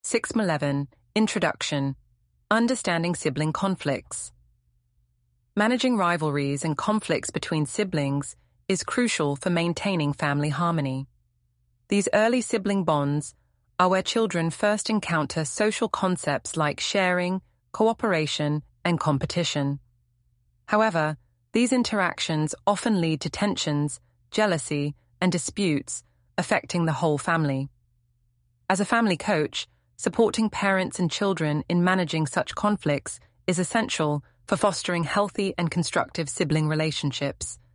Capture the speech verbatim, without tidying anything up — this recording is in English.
six eleven, Introduction, Understanding Sibling Conflicts. Managing rivalries and conflicts between siblings is crucial for maintaining family harmony. These early sibling bonds are where children first encounter social concepts like sharing, cooperation, and competition. However, these interactions often lead to tensions, jealousy, and disputes affecting the whole family. As a family coach, supporting parents and children in managing such conflicts is essential for fostering healthy and constructive sibling relationships.